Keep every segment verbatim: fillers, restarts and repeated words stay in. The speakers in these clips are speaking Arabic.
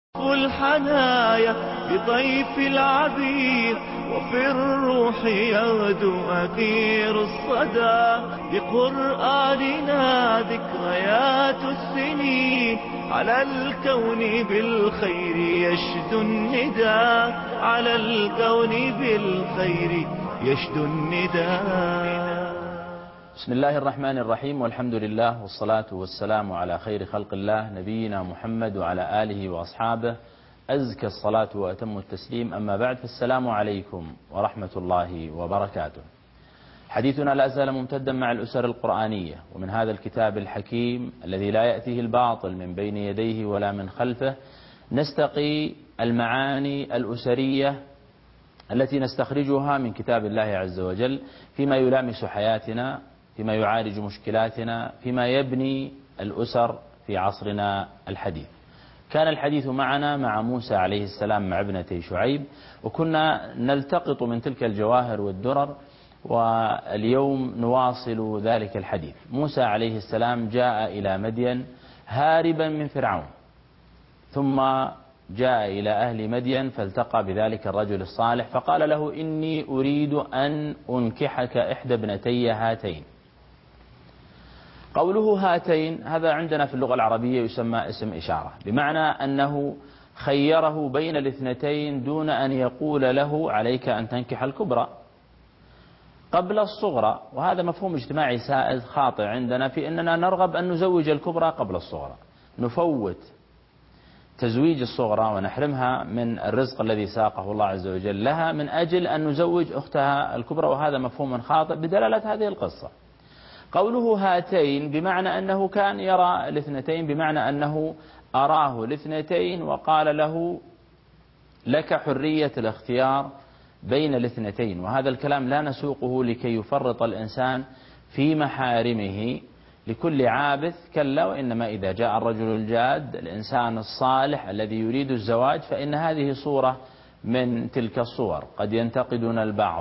الحنايا بطيف العبير، وفي الروح يغدو أثير الصدى. بقرآننا ذكريات السنين، على الكون بالخير يشدو النداء، على الكون بالخير يشدو النداء. بسم الله الرحمن الرحيم، والحمد لله والصلاة والسلام على خير خلق الله نبينا محمد وعلى آله وأصحابه أزكى الصلاة وأتم التسليم. أما بعد، فالسلام عليكم ورحمة الله وبركاته. حديثنا لا زال ممتدا مع الأسر القرآنية، ومن هذا الكتاب الحكيم الذي لا يأتيه الباطل من بين يديه ولا من خلفه نستقي المعاني الأسرية التي نستخرجها من كتاب الله عز وجل فيما يلامس حياتنا، فيما يعالج مشكلاتنا، فيما يبني الأسر في عصرنا الحديث. كان الحديث معنا مع موسى عليه السلام مع ابنتي شعيب، وكنا نلتقط من تلك الجواهر والدرر، واليوم نواصل ذلك الحديث. موسى عليه السلام جاء إلى مدين هاربا من فرعون، ثم جاء إلى أهل مدين فالتقى بذلك الرجل الصالح فقال له: إني أريد أن أنكحك إحدى ابنتي هاتين. قوله هاتين هذا عندنا في اللغة العربية يسمى اسم إشارة، بمعنى أنه خيره بين الاثنتين دون أن يقول له عليك أن تنكح الكبرى قبل الصغرى. وهذا مفهوم اجتماعي سائد خاطئ عندنا، في أننا نرغب أن نزوج الكبرى قبل الصغرى، نفوت تزويج الصغرى ونحرمها من الرزق الذي ساقه الله عز وجل لها من أجل أن نزوج أختها الكبرى، وهذا مفهوم خاطئ بدلالة هذه القصة. قوله هاتين بمعنى أنه كان يرى الاثنتين، بمعنى أنه أراه الاثنتين وقال له: لك حرية الاختيار بين الاثنتين. وهذا الكلام لا نسوقه لكي يفرط الإنسان في محارمه لكل عابث، كلا، وإنما إذا جاء الرجل الجاد الإنسان الصالح الذي يريد الزواج فإن هذه صورة من تلك الصور. قد ينتقدنا البعض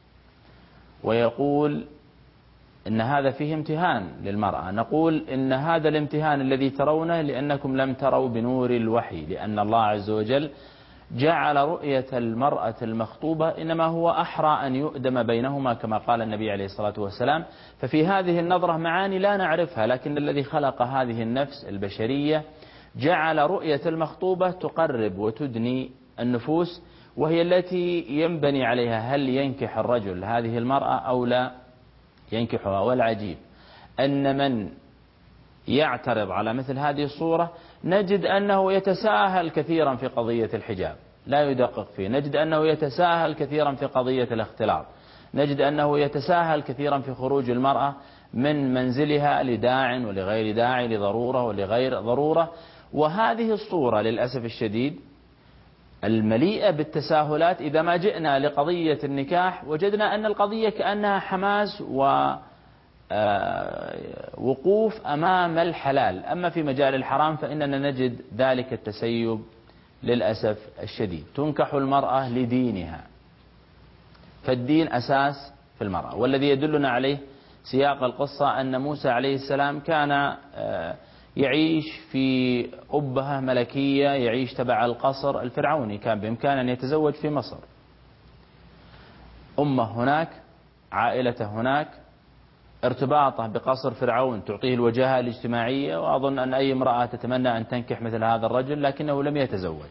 ويقول إن هذا فيه امتهان للمرأة، نقول إن هذا الامتهان الذي ترونه لأنكم لم تروا بنور الوحي، لأن الله عز وجل جعل رؤية المرأة المخطوبة إنما هو أحرى أن يؤدم بينهما كما قال النبي عليه الصلاة والسلام. ففي هذه النظرة معاني لا نعرفها، لكن الذي خلق هذه النفس البشرية جعل رؤية المخطوبة تقرب وتدني النفوس، وهي التي ينبني عليها هل ينكح الرجل هذه المرأة أو لا ينكحها. والعجيب أن من يعترض على مثل هذه الصورة نجد أنه يتساهل كثيرا في قضية الحجاب، لا يدقق فيه. نجد أنه يتساهل كثيرا في قضية الاختلاط، نجد أنه يتساهل كثيرا في خروج المرأة من منزلها لداع ولغير داعي، لضرورة ولغير ضرورة. وهذه الصورة للأسف الشديد المليئة بالتساهلات، إذا ما جئنا لقضية النكاح وجدنا أن القضية كأنها حماس و وقوف أمام الحلال. أما في مجال الحرام فإننا نجد ذلك التسيب للأسف الشديد. تنكح المرأة لدينها، فالدين أساس في المرأة. والذي يدلنا عليه سياق القصة أن موسى عليه السلام كان يعيش في أبهة ملكية، يعيش تبع القصر الفرعوني، كان بإمكانه أن يتزوج في مصر، أمه هناك، عائلته هناك، ارتباطه بقصر فرعون تعطيه الوجاهة الاجتماعية، وأظن أن أي امرأة تتمنى أن تنكح مثل هذا الرجل، لكنه لم يتزوج.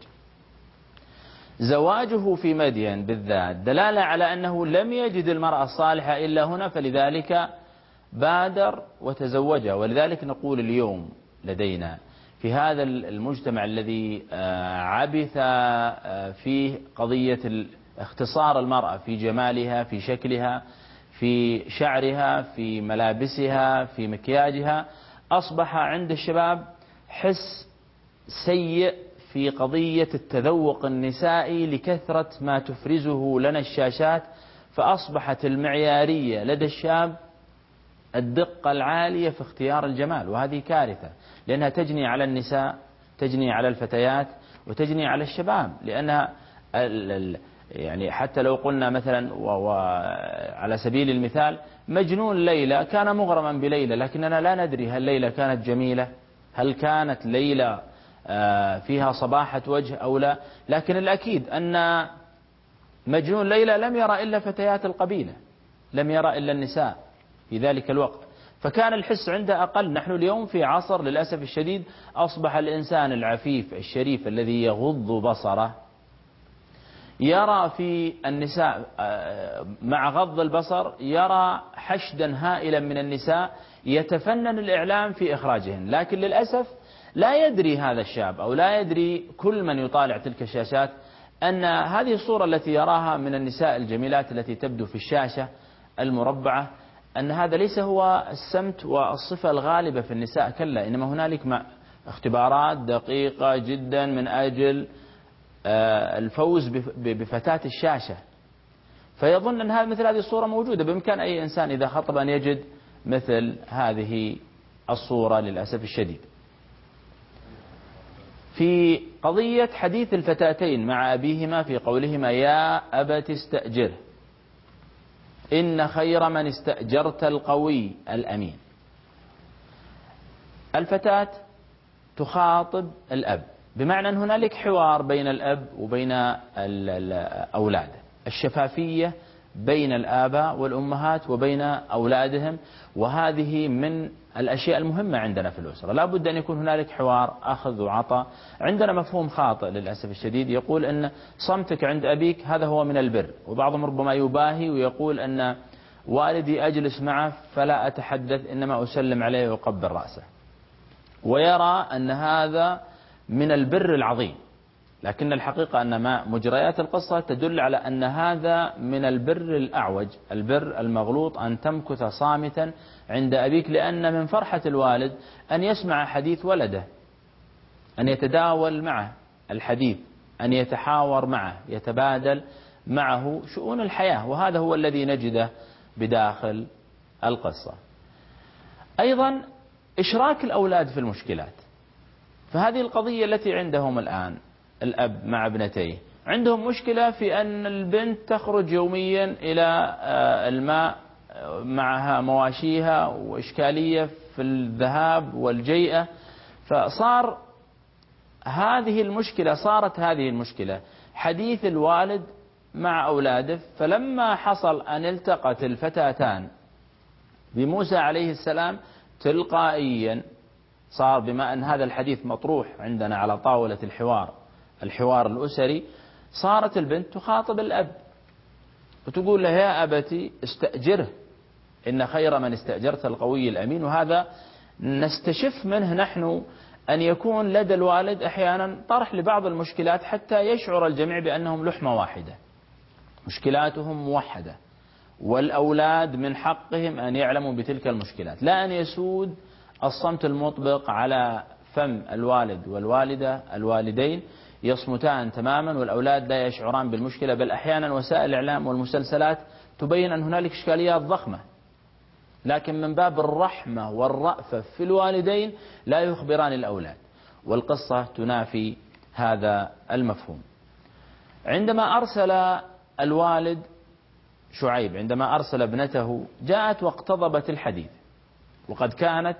زواجه في مدين بالذات دلالة على أنه لم يجد المرأة الصالحة إلا هنا، فلذلك بادر وتزوجها. ولذلك نقول اليوم لدينا في هذا المجتمع الذي عبث فيه قضية اختصار المرأة في جمالها، في شكلها، في شعرها، في ملابسها، في مكياجها، أصبح عند الشباب حس سيء في قضية التذوق النسائي لكثرة ما تفرزه لنا الشاشات. فأصبحت المعيارية لدى الشاب الدقة العالية في اختيار الجمال، وهذه كارثة، لأنها تجني على النساء، تجني على الفتيات، وتجني على الشباب. لأنها يعني حتى لو قلنا مثلا وعلى سبيل المثال مجنون ليلى كان مغرما بليلى، لكننا لا ندري هل ليلى كانت جميلة، هل كانت ليلى فيها صباحة وجه أو لا، لكن الأكيد أن مجنون ليلى لم يرى إلا فتيات القبيلة، لم يرى إلا النساء في ذلك الوقت، فكان الحس عنده أقل. نحن اليوم في عصر للأسف الشديد أصبح الإنسان العفيف الشريف الذي يغض بصره يرى في النساء مع غض البصر يرى حشدا هائلا من النساء يتفنن الإعلام في إخراجهن، لكن للأسف لا يدري هذا الشاب أو لا يدري كل من يطالع تلك الشاشات أن هذه الصورة التي يراها من النساء الجميلات التي تبدو في الشاشة المربعة أن هذا ليس هو السمت والصفة الغالبة في النساء، كلا، إنما هنالك مع اختبارات دقيقة جدا من أجل الفوز بفتاة الشاشة، فيظن أن هذا مثل هذه الصورة موجودة. بإمكان أي إنسان إذا خطب أن يجد مثل هذه الصورة للأسف الشديد. في قضية حديث الفتاتين مع أبيهما في قولهما يا أبت استأجره إن خير من استأجرت القوي الأمين، الفتاة تخاطب الأب، بمعنى أن هنالك حوار بين الأب وبين الأولاد، الشفافية بين الآباء والأمهات وبين أولادهم، وهذه من الأشياء المهمة عندنا في الأسرة. لا بد أن يكون هنالك حوار أخذ وعطاء. عندنا مفهوم خاطئ للأسف الشديد يقول أن صمتك عند أبيك هذا هو من البر، وبعضهم ربما يباهي ويقول أن والدي أجلس معه فلا أتحدث إنما أسلم عليه وأقبل رأسه، ويرى أن هذا من البر العظيم، لكن الحقيقة أن ما مجريات القصة تدل على أن هذا من البر الأعوج، البر المغلوط، أن تمكث صامتا عند أبيك، لأن من فرحة الوالد أن يسمع حديث ولده، أن يتداول معه الحديث، أن يتحاور معه، يتبادل معه شؤون الحياة، وهذا هو الذي نجده بداخل القصة. أيضا إشراك الأولاد في المشكلات، فهذه القضية التي عندهم الآن الأب مع ابنتيه، عندهم مشكلة في أن البنت تخرج يوميا إلى الماء معها مواشيها وإشكالية في الذهاب والجيئة، فصار هذه المشكلة صارت هذه المشكلة حديث الوالد مع أولاده. فلما حصل أن التقت الفتاتان بموسى عليه السلام تلقائيا صار، بما أن هذا الحديث مطروح عندنا على طاولة الحوار الحوار الأسري، صارت البنت تخاطب الأب وتقول له يا أبتي استأجره إن خير من استأجرت القوي الأمين. وهذا نستشف منه نحن أن يكون لدى الوالد أحيانا طرح لبعض المشكلات حتى يشعر الجميع بأنهم لحمة واحدة، مشكلاتهم موحدة، والأولاد من حقهم أن يعلموا بتلك المشكلات، لا أن يسود الصمت المطبق على فم الوالد والوالدة، الوالدين يصمتان تماما والأولاد لا يشعران بالمشكلة، بل أحيانا وسائل الإعلام والمسلسلات تبين أن هنالك إشكاليات ضخمة، لكن من باب الرحمة والرأفة في الوالدين لا يخبران الأولاد، والقصة تنافي هذا المفهوم. عندما أرسل الوالد شعيب، عندما أرسل ابنته، جاءت واقتضبت الحديث، وقد كانت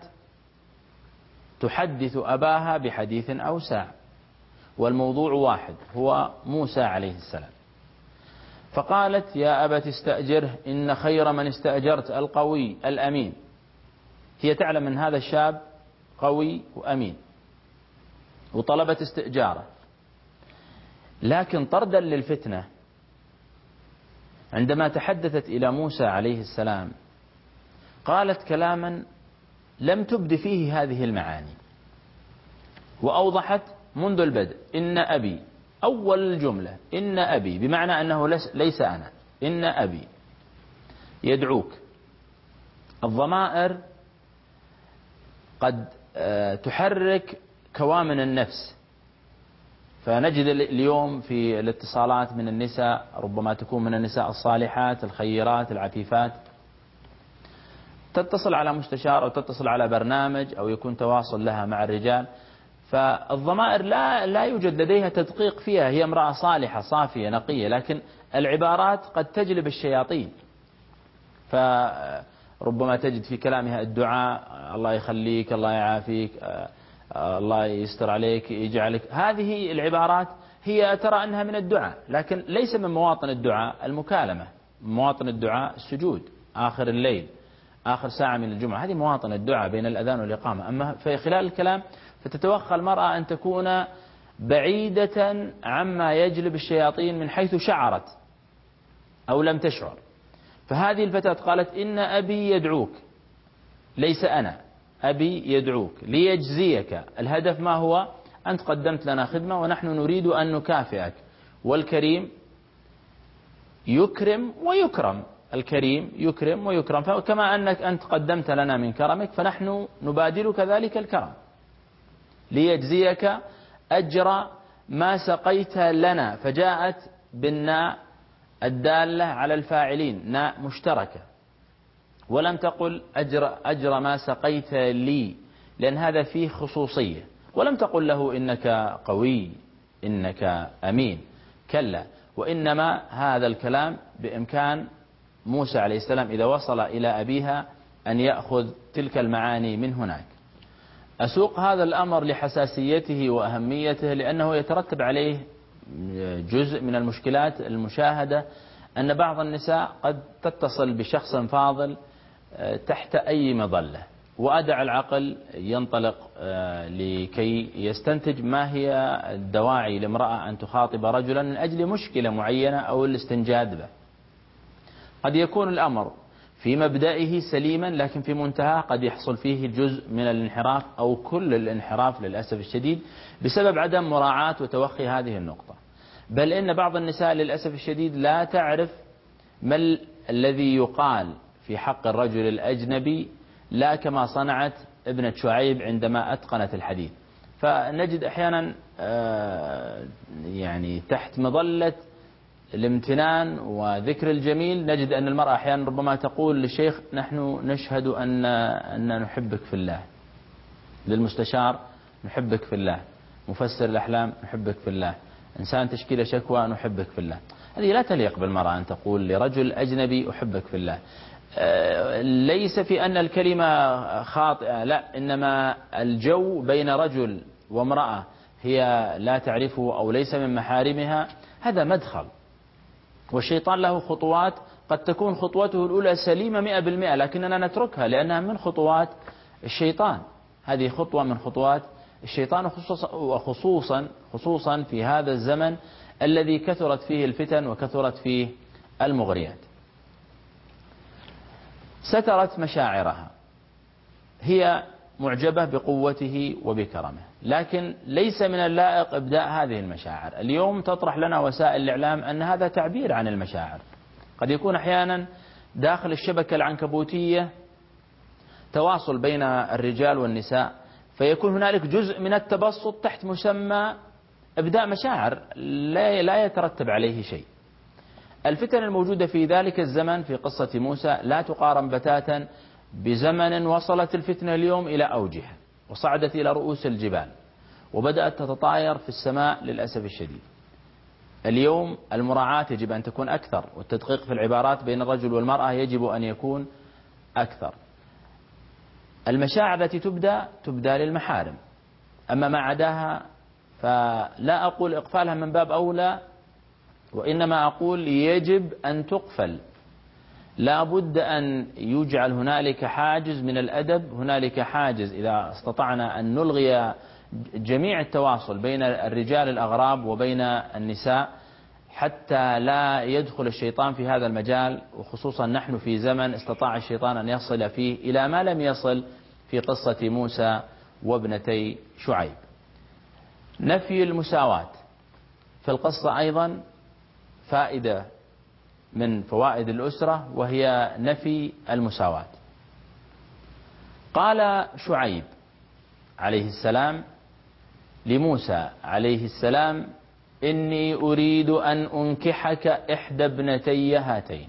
تحدث أباها بحديث أوسع، والموضوع واحد هو موسى عليه السلام. فقالت يا أبت استأجره إن خير من استأجرت القوي الأمين. هي تعلم أن هذا الشاب قوي وأمين وطلبت استئجاره، لكن طردا للفتنة عندما تحدثت إلى موسى عليه السلام قالت كلاما لم تبد فيه هذه المعاني، وأوضحت منذ البدء إن أبي، أول الجملة إن أبي، بمعنى أنه ليس أنا، إن أبي يدعوك. الضمائر قد تحرك كوامن النفس، فنجد اليوم في الاتصالات من النساء ربما تكون من النساء الصالحات الخيرات العفيفات، تتصل على مستشار أو تتصل على برنامج أو يكون تواصل لها مع الرجال، فالضمائر لا لا يوجد لديها تدقيق فيها، هي امرأة صالحة صافية نقية، لكن العبارات قد تجلب الشياطين، فربما تجد في كلامها الدعاء الله يخليك الله يعافيك، الله يستر عليك يجعلك. هذه العبارات هي ترى أنها من الدعاء، لكن ليس من مواطن الدعاء المكالمة. مواطن الدعاء السجود آخر الليل، آخر ساعة من الجمعة، هذه مواطن الدعاء بين الأذان والإقامة. أما في خلال الكلام فتتوخى المرأة أن تكون بعيدة عما يجلب الشياطين من حيث شعرت أو لم تشعر. فهذه الفتاة قالت إن أبي يدعوك، ليس أنا، أبي يدعوك ليجزيك. الهدف ما هو؟ أنت قدمت لنا خدمة ونحن نريد أن نكافئك، والكريم يكرم ويكرم، الكريم يكرم ويكرم، فكما أنك أنت قدمت لنا من كرمك فنحن نبادلك ذلك الكرم ليجزيك أجر ما سقيت لنا. فجاءت بالناء الدالة على الفاعلين، ناء مشتركة، ولم تقل أجر, أجر ما سقيت لي، لأن هذا فيه خصوصية. ولم تقل له إنك قوي إنك أمين، كلا، وإنما هذا الكلام بإمكان موسى عليه السلام إذا وصل إلى أبيها أن يأخذ تلك المعاني من هناك. أسوق هذا الأمر لحساسيته وأهميته، لأنه يترتب عليه جزء من المشكلات المشاهدة، أن بعض النساء قد تتصل بشخص فاضل تحت أي مظلة، وأدع العقل ينطلق لكي يستنتج ما هي الدواعي لامرأة أن تخاطب رجلا من أجل مشكلة معينة أو الاستنجاد به. قد يكون الأمر في مبدئه سليما، لكن في منتهى قد يحصل فيه جزء من الانحراف أو كل الانحراف للأسف الشديد بسبب عدم مراعاة وتوخي هذه النقطة. بل إن بعض النساء للأسف الشديد لا تعرف ما الذي يقال في حق الرجل الأجنبي، لا كما صنعت ابنة شعيب عندما أتقنت الحديث. فنجد أحيانا يعني تحت مظلة الامتنان وذكر الجميل نجد أن المرأة أحيانا ربما تقول للشيخ نحن نشهد أن أن نحبك في الله، للمستشار نحبك في الله، مفسر الأحلام نحبك في الله، إنسان تشكيل شكوى نحبك في الله. هذه لا تليق بالمرأة أن تقول لرجل أجنبي أحبك في الله. ليس في أن الكلمة خاطئة، لا، إنما الجو بين رجل وامرأة هي لا تعرفه أو ليس من محارمها، هذا مدخل. والشيطان له خطوات قد تكون خطوته الأولى سليمة مئة بالمئة، لكننا نتركها لأنها من خطوات الشيطان. هذه خطوة من خطوات الشيطان، وخصوصا خصوصا في هذا الزمن الذي كثرت فيه الفتن وكثرت فيه المغريات. سترت مشاعرها، هي معجبة بقوته وبكرمه، لكن ليس من اللائق إبداء هذه المشاعر. اليوم تطرح لنا وسائل الإعلام أن هذا تعبير عن المشاعر. قد يكون أحيانا داخل الشبكة العنكبوتية تواصل بين الرجال والنساء، فيكون هنالك جزء من التبسط تحت مسمى إبداء مشاعر لا لا يترتب عليه شيء. الفتن الموجودة في ذلك الزمن في قصة موسى لا تقارن بتاتا بزمن وصلت الفتنة اليوم إلى أوجها وصعدت إلى رؤوس الجبال وبدأت تتطاير في السماء للأسف الشديد. اليوم المراعاة يجب أن تكون أكثر، والتدقيق في العبارات بين الرجل والمرأة يجب أن يكون أكثر. المشاعر التي تبدأ تبدأ للمحارم، أما ما عداها فلا أقول إقفالها من باب أولى، وإنما أقول يجب أن تقفل. لا بد أن يجعل هنالك حاجز من الأدب، هنالك حاجز إذا استطعنا أن نلغي جميع التواصل بين الرجال الأغراب وبين النساء حتى لا يدخل الشيطان في هذا المجال، وخصوصا نحن في زمن استطاع الشيطان أن يصل فيه إلى ما لم يصل في قصة موسى وابنتي شعيب. نفي المساواة في القصة أيضا فائدة من فوائد الأسرة، وهي نفي المساواة. قال شعيب عليه السلام لموسى عليه السلام إني أريد أن أنكحك إحدى ابنتي هاتين.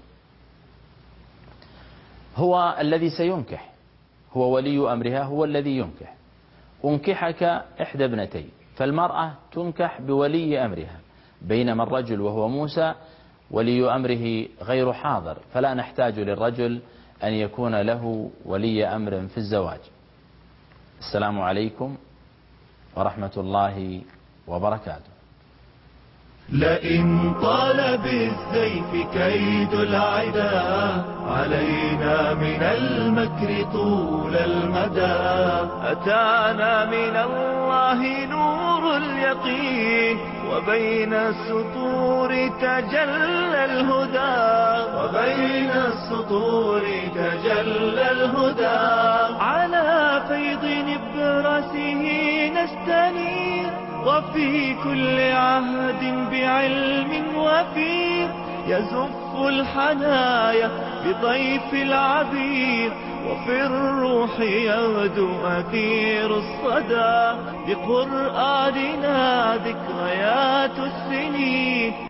هو الذي سينكح، هو ولي أمرها، هو الذي ينكح. أنكحك إحدى ابنتي، فالمرأة تنكح بولي أمرها، بينما الرجل وهو موسى ولي أمره غير حاضر، فلا نحتاج للرجل أن يكون له ولي أمر في الزواج. السلام عليكم ورحمة الله وبركاته. لئن طال بالسيف كيد العدا علينا من المكر طول المدى. أتانا من الله نور اليقين وبين السطور تجلى الهدى. وبين السطور تجلى الهدى. على فيض نبرسه نستنير وفي كل عهد بعلم وفير يزف الحنايا بطيف العبير. وفي الروح يغدو أثير الصدى بقرآننا ذكريات السنين.